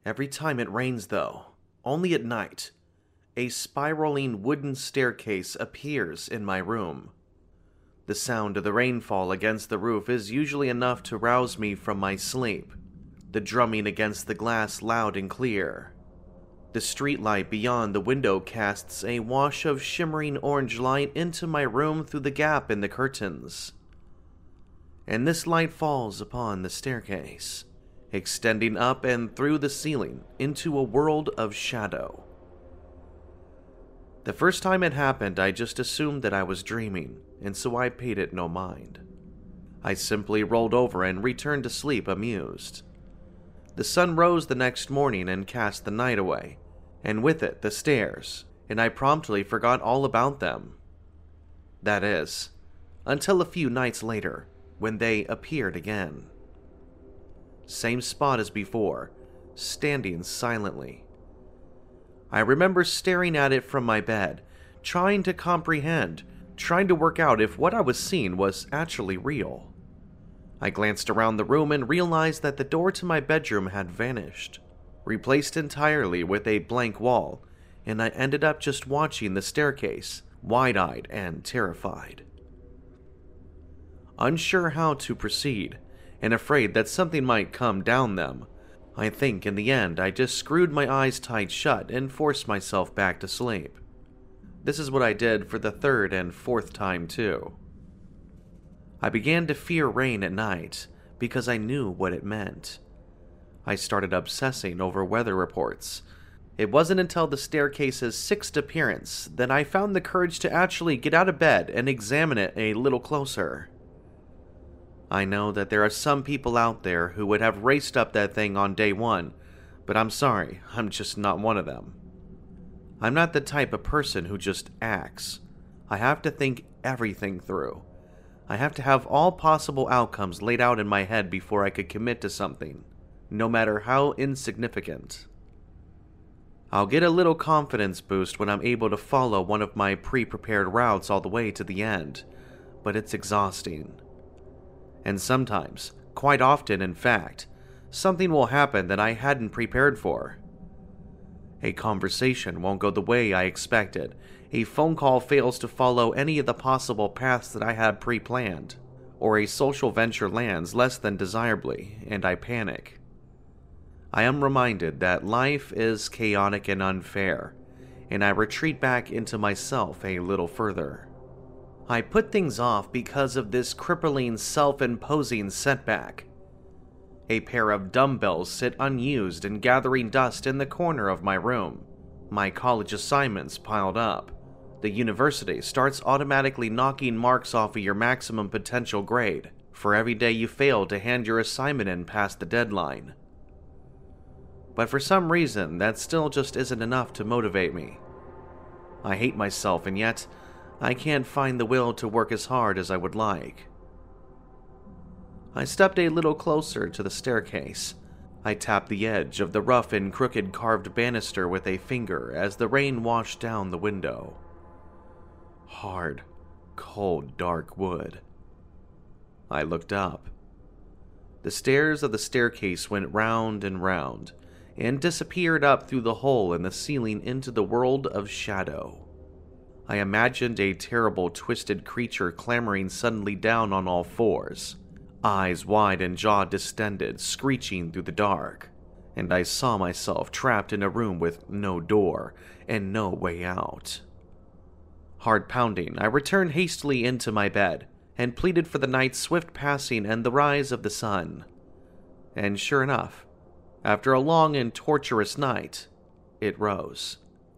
Every time it rains, though, only at night, a spiraling wooden staircase appears in my room. The sound of the rainfall against the roof is usually enough to rouse me from my sleep, the drumming against the glass loud and clear. The streetlight beyond the window casts a wash of shimmering orange light into my room through the gap in the curtains. And this light falls upon the staircase, extending up and through the ceiling into a world of shadow. The first time it happened, I just assumed that I was dreaming, and so I paid it no mind. I simply rolled over and returned to sleep amused. The sun rose the next morning and cast the night away, and with it the stairs, and I promptly forgot all about them. That is, until a few nights later, when they appeared again. Same spot as before, standing silently. I remember staring at it from my bed, trying to comprehend, trying to work out if what I was seeing was actually real. I glanced around the room and realized that the door to my bedroom had vanished, replaced entirely with a blank wall, and I ended up just watching the staircase, wide-eyed and terrified. Unsure how to proceed, and afraid that something might come down them, I think in the end I just screwed my eyes tight shut and forced myself back to sleep. This is what I did for the third and fourth time too. I began to fear rain at night because I knew what it meant. I started obsessing over weather reports. It wasn't until the staircase's sixth appearance that I found the courage to actually get out of bed and examine it a little closer. I know that there are some people out there who would have raced up that thing on day one, but I'm sorry, I'm just not one of them. I'm not the type of person who just acts. I have to think everything through. I have to have all possible outcomes laid out in my head before I could commit to something, no matter how insignificant. I'll get a little confidence boost when I'm able to follow one of my pre-prepared routes all the way to the end, but it's exhausting. And sometimes, quite often in fact, something will happen that I hadn't prepared for. A conversation won't go the way I expected, a phone call fails to follow any of the possible paths that I had pre-planned, or a social venture lands less than desirably, and I panic. I am reminded that life is chaotic and unfair, and I retreat back into myself a little further. I put things off because of this crippling, self-imposing setback. A pair of dumbbells sit unused and gathering dust in the corner of my room. My college assignments piled up. The university starts automatically knocking marks off of your maximum potential grade for every day you fail to hand your assignment in past the deadline. But for some reason, that still just isn't enough to motivate me. I hate myself, and yet I can't find the will to work as hard as I would like. I stepped a little closer to the staircase. I tapped the edge of the rough and crooked carved banister with a finger as the rain washed down the window. Hard, cold, dark wood. I looked up. The stairs of the staircase went round and disappeared up through the hole in the ceiling into the world of shadow. I imagined a terrible, twisted creature clambering suddenly down on all fours, eyes wide and jaw distended, screeching through the dark, and I saw myself trapped in a room with no door and no way out. Hard pounding, I returned hastily into my bed and pleaded for the night's swift passing and the rise of the sun. And sure enough, after a long and torturous night, it rose.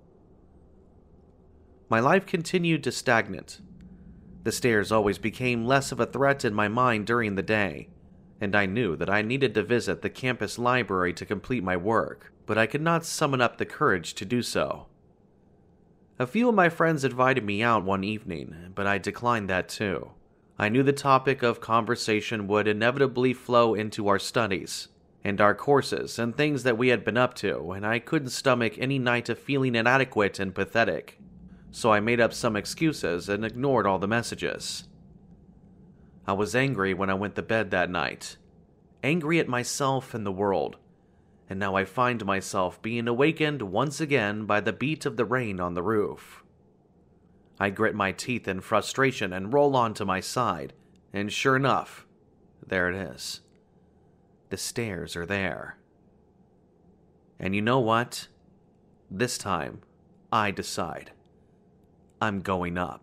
My life continued to stagnate. The stairs always became less of a threat in my mind during the day, and I knew that I needed to visit the campus library to complete my work, but I could not summon up the courage to do so. A few of my friends invited me out one evening, but I declined that too. I knew the topic of conversation would inevitably flow into our studies, and our courses and things that we had been up to, and I couldn't stomach any night of feeling inadequate and pathetic. So I made up some excuses and ignored all the messages. I was angry when I went to bed that night. Angry at myself and the world. and now I find myself being awakened once again by the beat of the rain on the roof. I grit my teeth in frustration and roll onto my side, and sure enough, there it is. The stairs are there. And you know what? This time, I decide. I'm going up.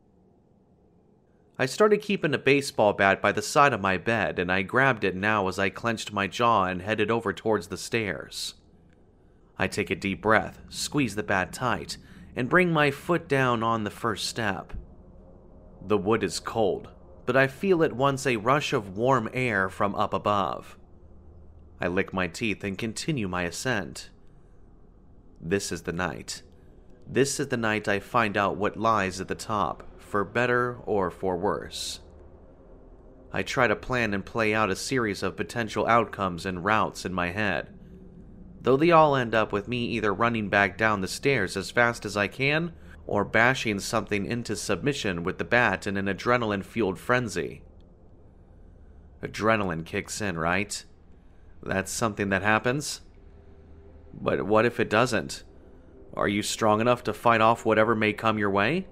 I started keeping a baseball bat by the side of my bed, and I grabbed it now as I clenched my jaw and headed over towards the stairs. I take a deep breath, squeeze the bat tight, and bring my foot down on the first step. The wood is cold, but I feel at once a rush of warm air from up above. I lick my teeth and continue my ascent. This is the night. This is the night I find out what lies at the top, for better or for worse. I try to plan and play out a series of potential outcomes and routes in my head, though they all end up with me either running back down the stairs as fast as I can, or bashing something into submission with the bat in an adrenaline-fueled frenzy. Adrenaline kicks in, right? That's something that happens? But what if it doesn't? Are you strong enough to fight off whatever may come your way?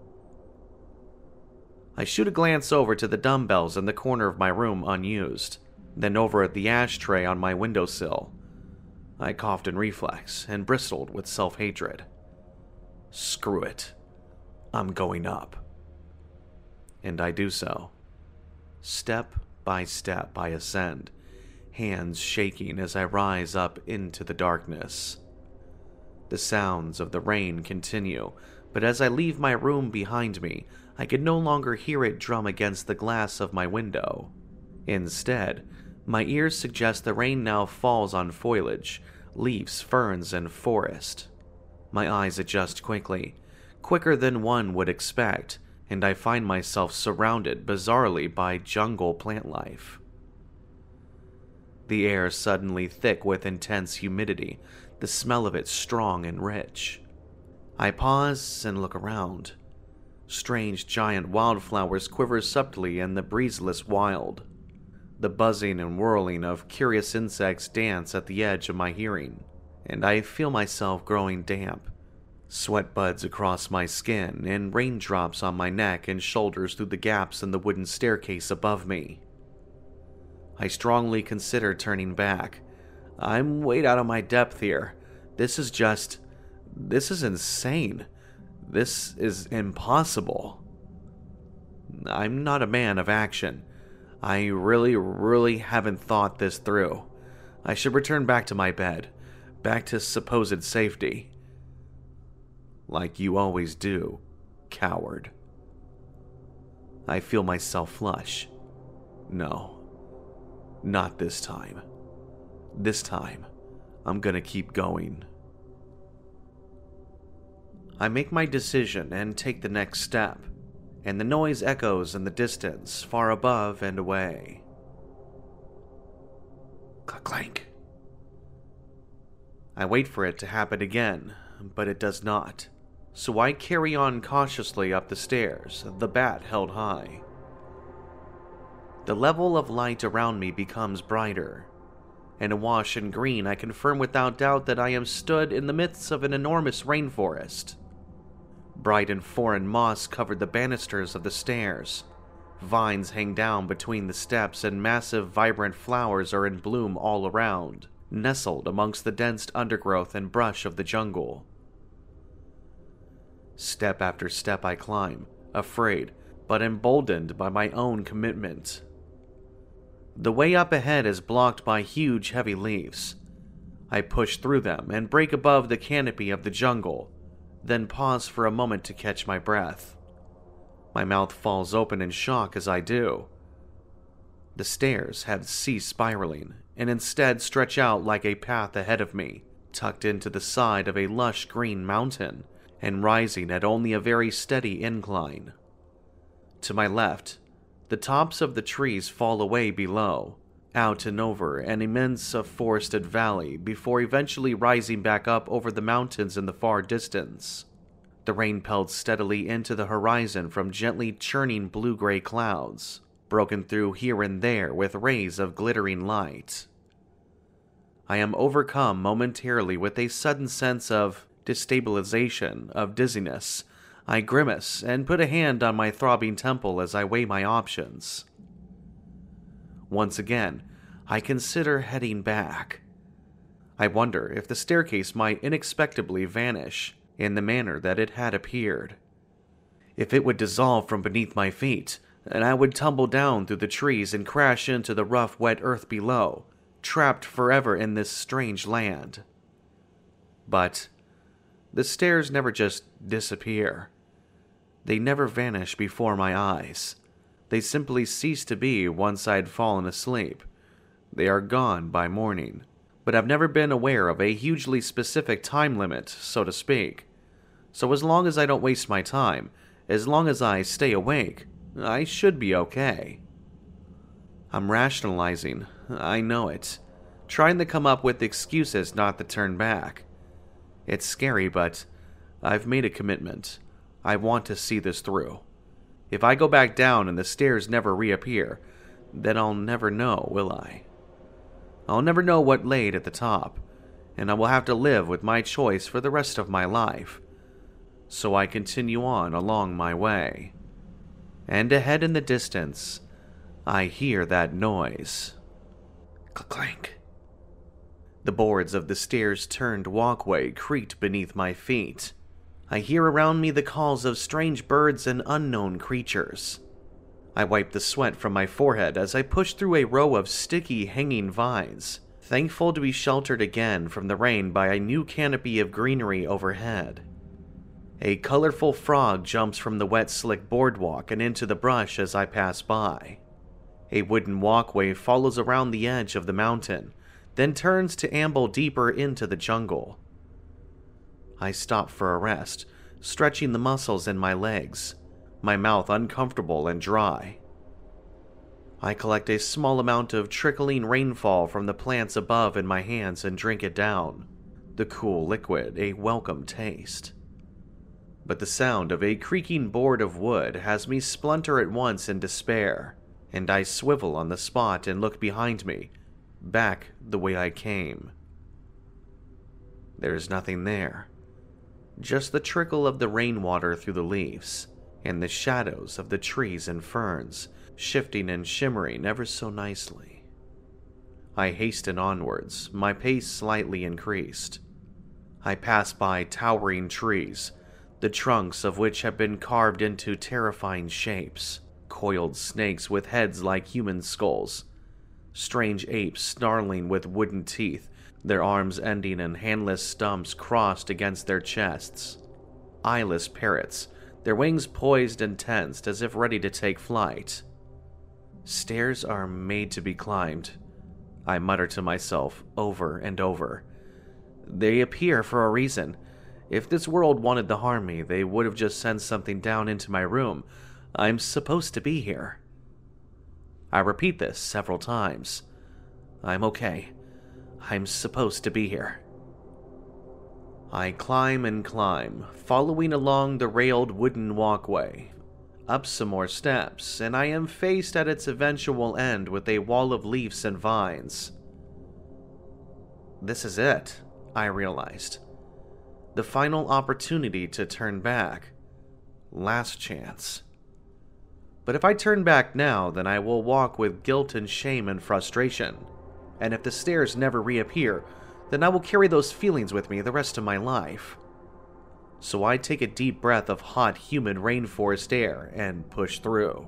I shoot a glance over to the dumbbells in the corner of my room unused, then over at the ashtray on my windowsill. I coughed in reflex and bristled with self-hatred. Screw it. I'm going up. And I do so. Step by step I ascend, hands shaking as I rise up into the darkness. The sounds of the rain continue, but as I leave my room behind me, I can no longer hear it drum against the glass of my window. Instead, my ears suggest the rain now falls on foliage, leaves, ferns, and forest. My eyes adjust quickly, quicker than one would expect, and I find myself surrounded bizarrely by jungle plant life. The air suddenly thick with intense humidity, the smell of it strong and rich. I pause and look around. Strange giant wildflowers quiver subtly in the breezeless wild. The buzzing and whirling of curious insects dance at the edge of my hearing, and I feel myself growing damp. Sweat buds across my skin and raindrops on my neck and shoulders through the gaps in the wooden staircase above me. I strongly consider turning back. I'm way out of my depth here. This is insane. This is impossible. I'm not a man of action. I really haven't thought this through. I should return back to my bed, back to supposed safety. Like you always do, coward. I feel myself flush. No, not this time. This time, I'm gonna keep going. I make my decision and take the next step, and the noise echoes in the distance, far above and away. Clank. I wait for it to happen again, but it does not, so I carry on cautiously up the stairs, the bat held high. The level of light around me becomes brighter, and awash in green I confirm without doubt that I am stood in the midst of an enormous rainforest. Bright and foreign moss covered the banisters of the stairs. Vines hang down between the steps, and massive, vibrant flowers are in bloom all around, nestled amongst the dense undergrowth and brush of the jungle. Step after step I climb, afraid, but emboldened by my own commitment. The way up ahead is blocked by huge, heavy leaves. I push through them and break above the canopy of the jungle, then pause for a moment to catch my breath. My mouth falls open in shock as I do. The stairs have ceased spiraling, and instead stretch out like a path ahead of me, tucked into the side of a lush green mountain, and rising at only a very steady incline. To my left, the tops of the trees fall away below, out and over an immense forested valley before eventually rising back up over the mountains in the far distance. The rain pelts steadily into the horizon from gently churning blue-gray clouds, broken through here and there with rays of glittering light. I am overcome momentarily with a sudden sense of destabilization, of dizziness. I grimace and put a hand on my throbbing temple as I weigh my options. Once again, I consider heading back. I wonder if the staircase might inexplicably vanish in the manner that it had appeared. If it would dissolve from beneath my feet, and I would tumble down through the trees and crash into the rough, wet earth below, trapped forever in this strange land. But the stairs never just disappear. They never vanish before my eyes. They simply cease to be once I'd fallen asleep. They are gone by morning. But I've never been aware of a hugely specific time limit, so to speak. So as long as I don't waste my time, as long as I stay awake, I should be okay. I'm rationalizing, I know it, trying to come up with excuses not to turn back. It's scary, but I've made a commitment. I want to see this through. If I go back down and the stairs never reappear, then I'll never know, will I? I'll never know what laid at the top, and I will have to live with my choice for the rest of my life. So I continue on along my way. And ahead in the distance, I hear that noise. Clank. The boards of the stairs-turned walkway creaked beneath my feet. I hear around me the calls of strange birds and unknown creatures. I wipe the sweat from my forehead as I push through a row of sticky, hanging vines, thankful to be sheltered again from the rain by a new canopy of greenery overhead. A colorful frog jumps from the wet, slick boardwalk and into the brush as I pass by. A wooden walkway follows around the edge of the mountain, then turns to amble deeper into the jungle. I stop for a rest, stretching the muscles in my legs, my mouth uncomfortable and dry. I collect a small amount of trickling rainfall from the plants above in my hands and drink it down, the cool liquid a welcome taste. But the sound of a creaking board of wood has me splinter at once in despair, and I swivel on the spot and look behind me, back the way I came. There's nothing there, just the trickle of the rainwater through the leaves, and the shadows of the trees and ferns, shifting and shimmering ever so nicely. I hasten onwards, my pace slightly increased. I pass by towering trees, the trunks of which have been carved into terrifying shapes, coiled snakes with heads like human skulls, strange apes snarling with wooden teeth, their arms ending in handless stumps crossed against their chests, eyeless parrots, their wings poised and tensed as if ready to take flight. Stairs are made to be climbed, I mutter to myself over and over. They appear for a reason. If this world wanted to harm me, they would have just sent something down into my room. I'm supposed to be here. I repeat this several times. I'm okay. I'm supposed to be here. I climb and climb, following along the railed wooden walkway. Up some more steps, and I am faced at its eventual end with a wall of leaves and vines. This is it, I realized. The final opportunity to turn back. Last chance. But if I turn back now, then I will walk with guilt and shame and frustration. And if the stairs never reappear, then I will carry those feelings with me the rest of my life. So I take a deep breath of hot, humid rainforest air and push through.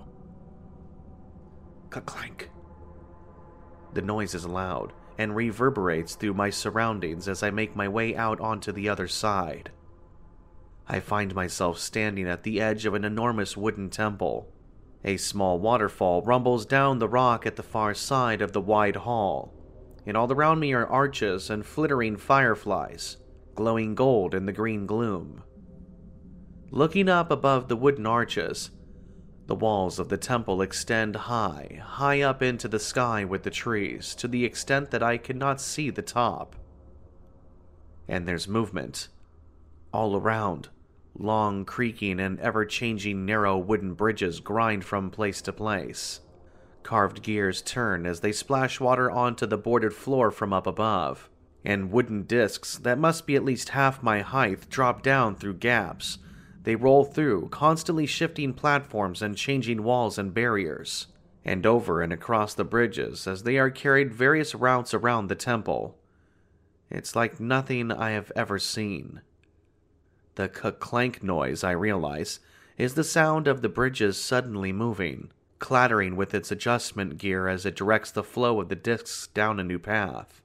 Clank. The noise is loud and reverberates through my surroundings as I make my way out onto the other side. I find myself standing at the edge of an enormous wooden temple. A small waterfall rumbles down the rock at the far side of the wide hall, and all around me are arches and flittering fireflies, glowing gold in the green gloom. Looking up above the wooden arches, the walls of the temple extend high, high up into the sky with the trees, to the extent that I cannot see the top. And there's movement. All around, long, creaking, and ever-changing narrow wooden bridges grind from place to place. Carved gears turn as they splash water onto the boarded floor from up above, and wooden discs that must be at least half my height drop down through gaps. They roll through, constantly shifting platforms and changing walls and barriers, and over and across the bridges as they are carried various routes around the temple. It's like nothing I have ever seen. The clank noise, I realize, is the sound of the bridges suddenly moving, clattering with its adjustment gear as it directs the flow of the discs down a new path.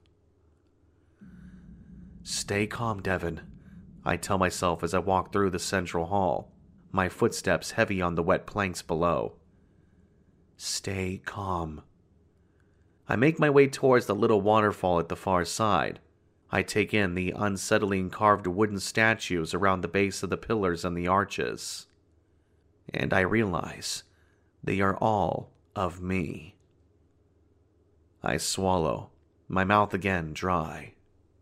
Stay calm, Devon, I tell myself as I walk through the central hall, my footsteps heavy on the wet planks below. Stay calm. I make my way towards the little waterfall at the far side. I take in the unsettling carved wooden statues around the base of the pillars and the arches. And I realize they are all of me. I swallow, my mouth again dry.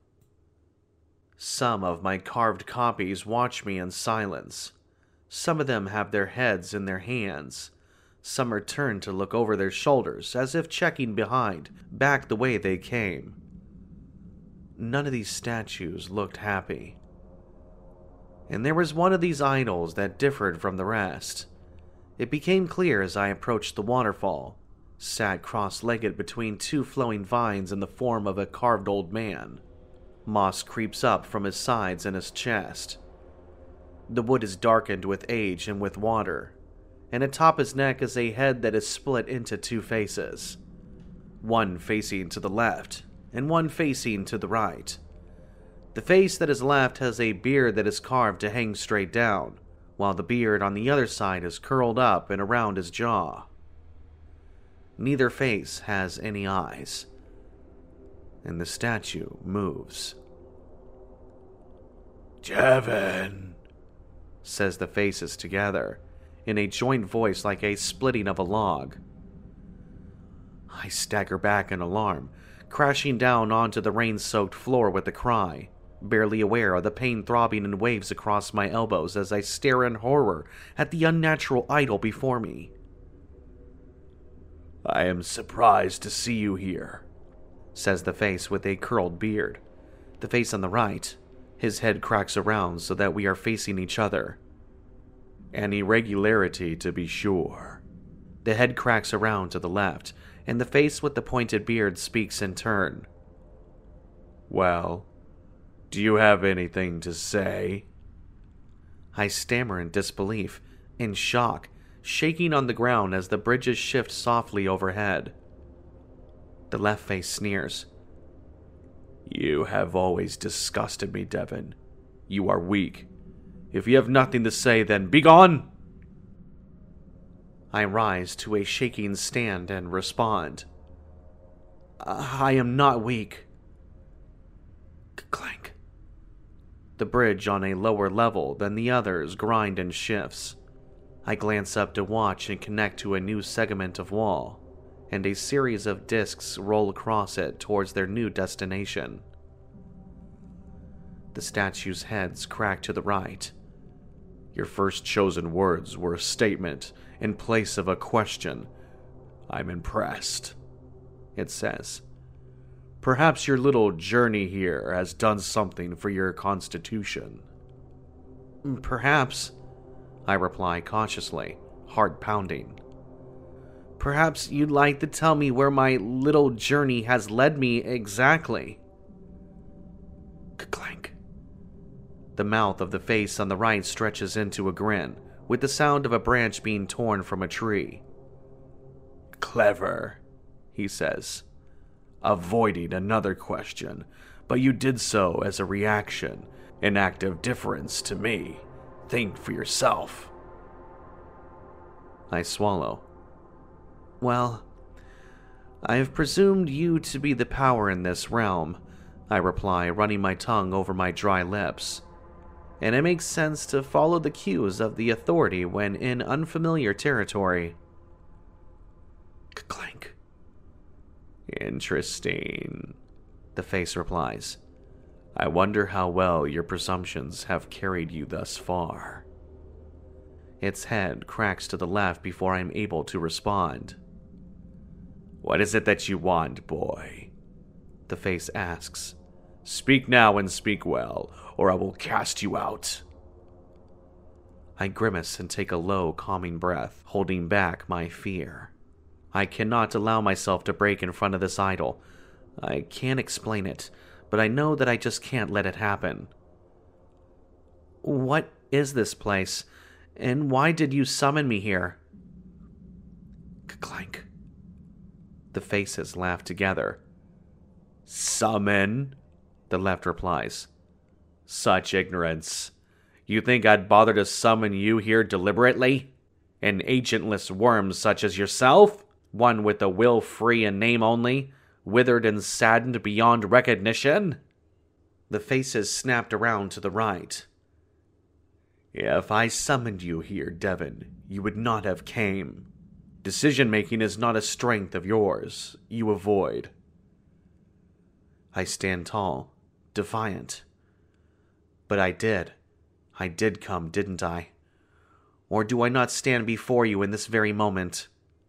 Some of my carved copies watch me in silence. Some of them have their heads in their hands. Some are turned to look over their shoulders, as if checking behind, back the way they came. None of these statues looked happy. And there was one of these idols that differed from the rest. It became clear as I approached the waterfall, sat cross-legged between two flowing vines in the form of a carved old man. Moss creeps up from his sides and his chest. The wood is darkened with age and with water, and atop his neck is a head that is split into two faces, one facing to the left and one facing to the right. The face that is left has a beard that is carved to hang straight down, while the beard on the other side is curled up and around his jaw. Neither face has any eyes, and the statue moves. Devon, says the faces together, in a joint voice like a splitting of a log. I stagger back in alarm, crashing down onto the rain-soaked floor with a cry, barely aware of the pain throbbing in waves across my elbows as I stare in horror at the unnatural idol before me. I am surprised to see you here, says the face with a curled beard. The face on the right, his head cracks around so that we are facing each other. An irregularity, to be sure. The head cracks around to the left, and the face with the pointed beard speaks in turn. Well, do you have anything to say? I stammer in disbelief, in shock, shaking on the ground as the bridges shift softly overhead. The left face sneers. You have always disgusted me, Devon. You are weak. If you have nothing to say, then begone! I rise to a shaking stand and respond. I am not weak. Clank. The bridge on a lower level than the others grind and shifts. I glance up to watch and connect to a new segment of wall, and a series of discs roll across it towards their new destination. The statues' heads crack to the right. Your first chosen words were a statement in place of a question. I'm impressed, it says. Perhaps your little journey here has done something for your constitution. Perhaps, I reply cautiously, heart pounding. Perhaps you'd like to tell me where my little journey has led me exactly. Clank. The mouth of the face on the right stretches into a grin, with the sound of a branch being torn from a tree. Clever, he says, avoiding another question, but you did so as a reaction, an act of deference to me. Think for yourself. I swallow. Well, I have presumed you to be the power in this realm, I reply, running my tongue over my dry lips. And it makes sense to follow the cues of the authority when in unfamiliar territory. Clank. Interesting, the face replies. I wonder how well your presumptions have carried you thus far. Its head cracks to the left before I am able to respond. What is it that you want, boy? The face asks. Speak now and speak well, or I will cast you out. I grimace and take a low, calming breath, holding back my fear. I cannot allow myself to break in front of this idol. I can't explain it, but I know that I just can't let it happen. What is this place, and why did you summon me here? Clank. The faces laugh together. Summon? The left replies. Such ignorance. You think I'd bother to summon you here deliberately? An agentless worm such as yourself? One with a will free and name only? Withered and saddened beyond recognition? The faces snapped around to the right. If I summoned you here, Devon, you would not have came. Decision-making is not a strength of yours. You avoid. I stand tall, defiant. But I did. I did come, didn't I? Or do I not stand before you in this very moment?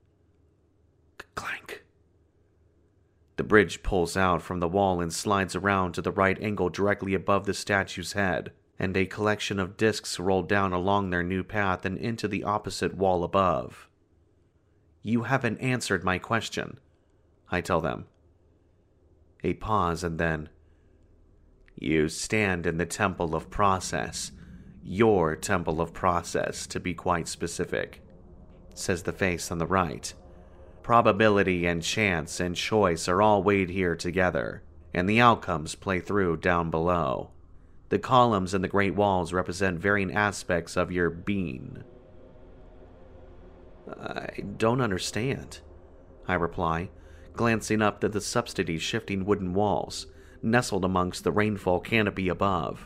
Clank. The bridge pulls out from the wall and slides around to the right angle directly above the statue's head, and a collection of discs roll down along their new path and into the opposite wall above. You haven't answered my question, I tell them. A pause and then, you stand in the Temple of Process. Your Temple of Process, to be quite specific, says the face on the right. Probability and chance and choice are all weighed here together, and the outcomes play through down below. The columns and the great walls represent varying aspects of your being. I don't understand, I reply, glancing up at the subsidy shifting wooden walls, nestled amongst the rainfall canopy above.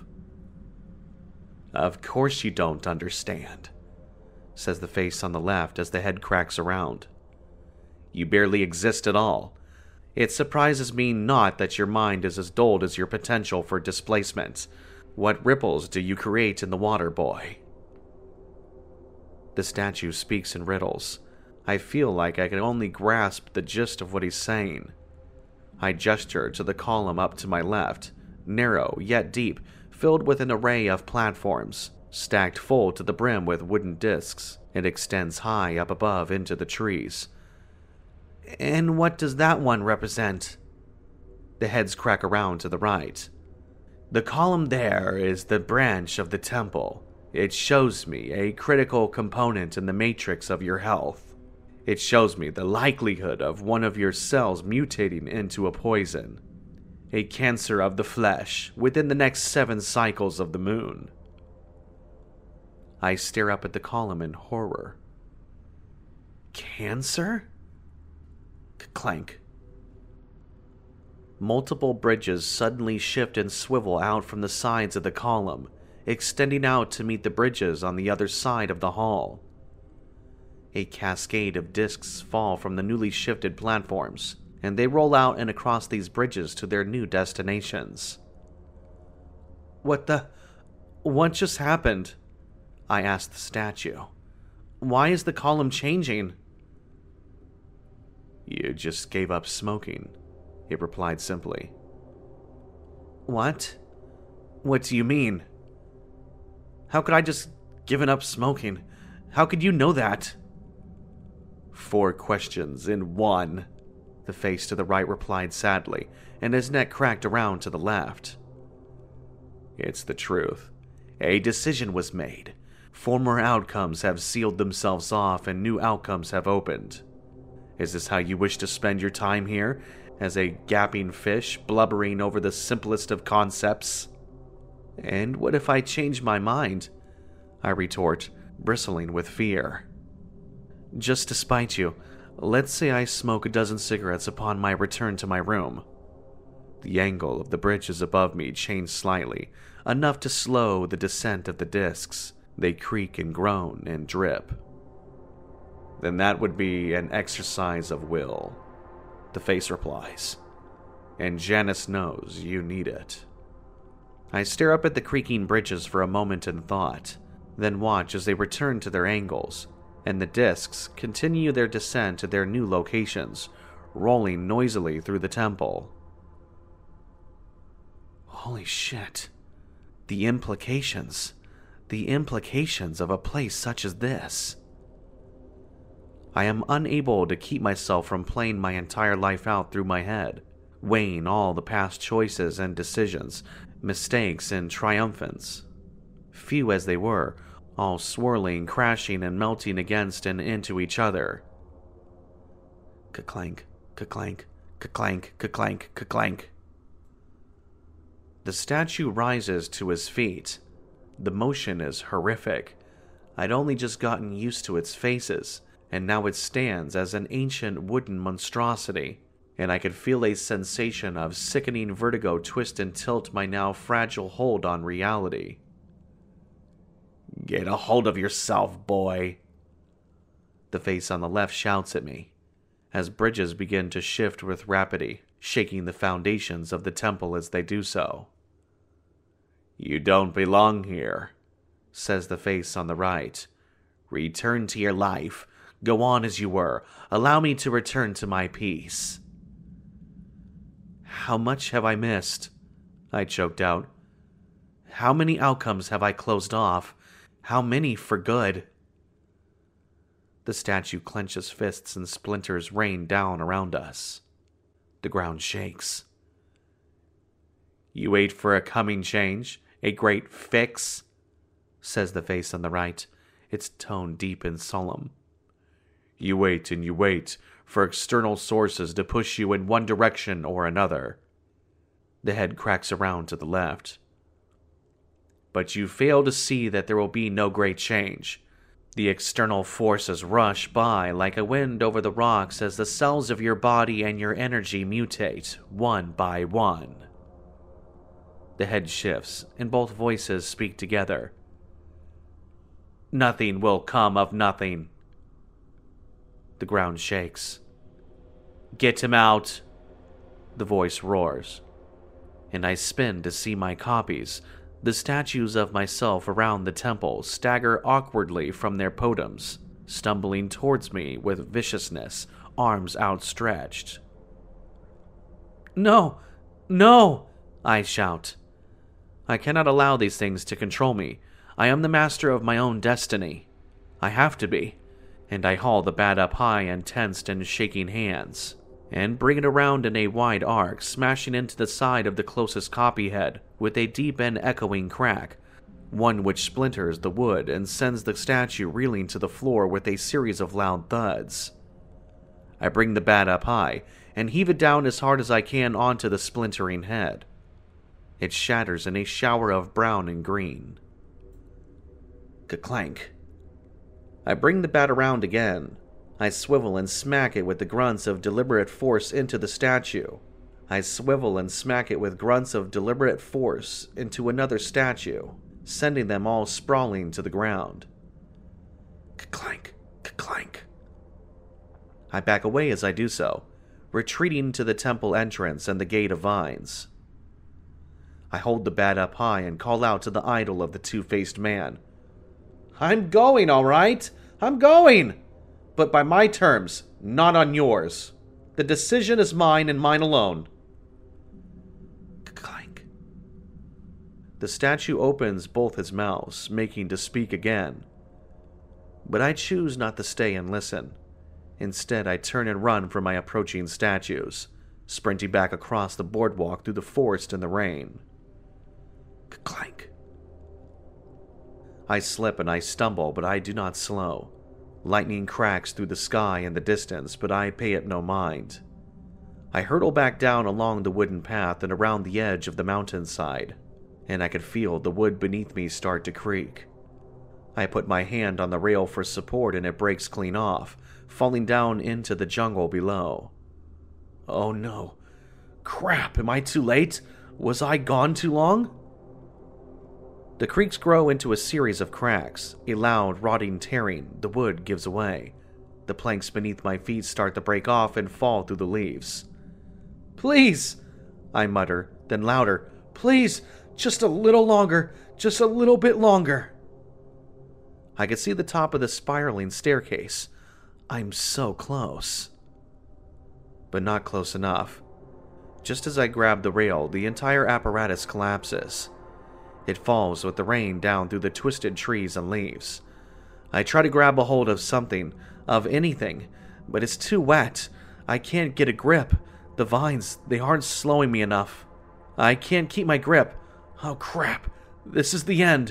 Of course you don't understand, says the face on the left as the head cracks around. You barely exist at all. It surprises me not that your mind is as dulled as your potential for displacement. What ripples do you create in the water, boy? The statue speaks in riddles. I feel like I can only grasp the gist of what he's saying. I gesture to the column up to my left, narrow yet deep, filled with an array of platforms, stacked full to the brim with wooden discs. It extends high up above into the trees. And what does that one represent? The heads crack around to the right. The column there is the branch of the temple. It shows me a critical component in the matrix of your health. It shows me the likelihood of one of your cells mutating into a poison. A cancer of the flesh within the next 7 cycles of the moon. I stare up at the column in horror. Cancer? Clank. Multiple bridges suddenly shift and swivel out from the sides of the column, extending out to meet the bridges on the other side of the hall. A cascade of discs fall from the newly shifted platforms, and they roll out and across these bridges to their new destinations. What just happened? I asked the statue. Why is the column changing? You just gave up smoking, it replied simply. What? What do you mean? How could I just given up smoking? How could you know that? 4 questions in one, the face to the right replied sadly, and his neck cracked around to the left. It's the truth. A decision was made. Former outcomes have sealed themselves off and new outcomes have opened. Is this how you wish to spend your time here, as a gapping fish blubbering over the simplest of concepts? And what if I change my mind? I retort, bristling with fear. Just to spite you, let's say I smoke a dozen cigarettes upon my return to my room. The angle of the bridges above me changed slightly, enough to slow the descent of the discs. They creak and groan and drip. Then that would be an exercise of will, the face replies. And Janice knows you need it. I stare up at the creaking bridges for a moment in thought, then watch as they return to their angles, and the discs continue their descent to their new locations, rolling noisily through the temple. Holy shit. The implications. The implications of a place such as this. I am unable to keep myself from playing my entire life out through my head, weighing all the past choices and decisions, mistakes and triumphants. Few as they were, all swirling, crashing, and melting against and into each other. Ka-clank, ka-clank, ka-clank, ka-clank, ka-clank. The statue rises to his feet. The motion is horrific. I'd only just gotten used to its faces, and now it stands as an ancient wooden monstrosity, and I could feel a sensation of sickening vertigo twist and tilt my now fragile hold on reality. Get a hold of yourself, boy. The face on the left shouts at me, as bridges begin to shift with rapidity, shaking the foundations of the temple as they do so. You don't belong here, says the face on the right. Return to your life. Go on as you were. Allow me to return to my peace. How much have I missed? I choked out. How many outcomes have I closed off? How many for good? The statue clenches fists and splinters rain down around us. The ground shakes. You wait for a coming change? A great fix? Says the face on the right, its tone deep and solemn. You wait and you wait for external sources to push you in one direction or another. The head cracks around to the left. But you fail to see that there will be no great change. The external forces rush by like a wind over the rocks as the cells of your body and your energy mutate, one by one. The head shifts, and both voices speak together. Nothing will come of nothing. The ground shakes. Get him out, the voice roars. And I spin to see my copies, the statues of myself around the temple, stagger awkwardly from their podiums, stumbling towards me with viciousness, arms outstretched. No! No! I shout. I cannot allow these things to control me. I am the master of my own destiny. I have to be. And I haul the bat up high and tensed and shaking hands, and bring it around in a wide arc, smashing into the side of the closest copy head with a deep and echoing crack, one which splinters the wood and sends the statue reeling to the floor with a series of loud thuds. I bring the bat up high and heave it down as hard as I can onto the splintering head. It shatters in a shower of brown and green. Ka-clank. I bring the bat around again. I swivel and smack it with the grunts of deliberate force into the statue. I swivel and smack it with grunts of deliberate force into another statue, sending them all sprawling to the ground. Ka-clank, ka-clank. I back away as I do so, retreating to the temple entrance and the gate of vines. I hold the bat up high and call out to the idol of the two-faced man. I'm going, all right. I'm going. But by my terms, not on yours. The decision is mine and mine alone. Clank. The statue opens both his mouths, making to speak again. But I choose not to stay and listen. Instead, I turn and run from my approaching statues, sprinting back across the boardwalk through the forest in the rain. Clank. I slip and I stumble, but I do not slow. Lightning cracks through the sky in the distance, but I pay it no mind. I hurtle back down along the wooden path and around the edge of the mountainside, and I could feel the wood beneath me start to creak. I put my hand on the rail for support and it breaks clean off, falling down into the jungle below. Oh no. Crap, am I too late? Was I gone too long? The creaks grow into a series of cracks. A loud, rotting tearing, the wood gives away. The planks beneath my feet start to break off and fall through the leaves. Please, I mutter, then louder. Please, just a little longer, just a little bit longer. I could see the top of the spiraling staircase. I'm so close. but not close enough. Just as I grab the rail, the entire apparatus collapses. It falls with the rain down through the twisted trees and leaves. I try to grab a hold of something, of anything, but it's too wet. I can't get a grip. The vines, they aren't slowing me enough. I can't keep my grip. Oh crap, this is the end.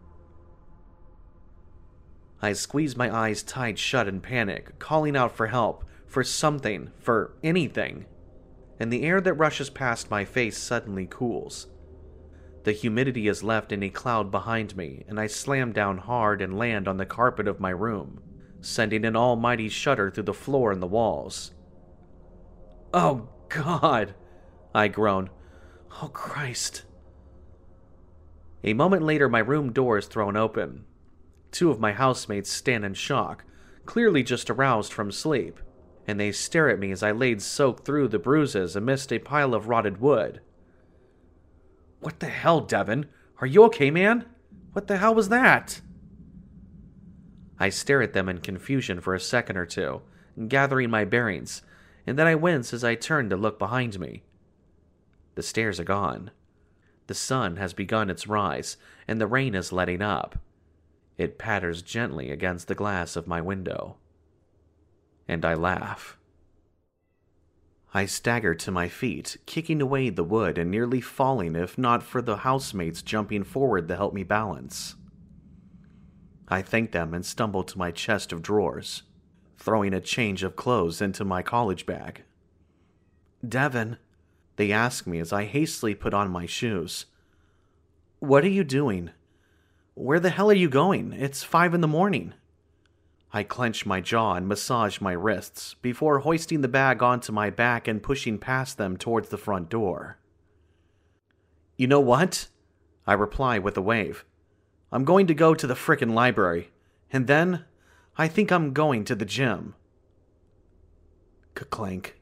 I squeeze my eyes tight shut in panic, calling out for help, for something, for anything. And the air that rushes past my face suddenly cools. The humidity is left in a cloud behind me, and I slam down hard and land on the carpet of my room, sending an almighty shudder through the floor and the walls. "Oh, God!" I groan. "Oh, Christ!" A moment later, my room door is thrown open. 2 of my housemates stand in shock, clearly just aroused from sleep, and they stare at me as I lay soaked through the bruises amidst a pile of rotted wood. "What the hell, Devin? Are you okay, man? What the hell was that?" I stare at them in confusion for a second or two, gathering my bearings, and then I wince as I turn to look behind me. The stairs are gone. The sun has begun its rise, and the rain is letting up. It patters gently against the glass of my window. And I laugh. I stagger to my feet, kicking away the wood and nearly falling if not for the housemates jumping forward to help me balance. I thank them and stumble to my chest of drawers, throwing a change of clothes into my college bag. "Devin," they ask me as I hastily put on my shoes. "What are you doing? Where the hell are you going? It's 5 a.m. I clench my jaw and massage my wrists before hoisting the bag onto my back and pushing past them towards the front door. "You know what?" I reply with a wave. "I'm going to go to the frickin' library, and then I think I'm going to the gym." Ka-clank.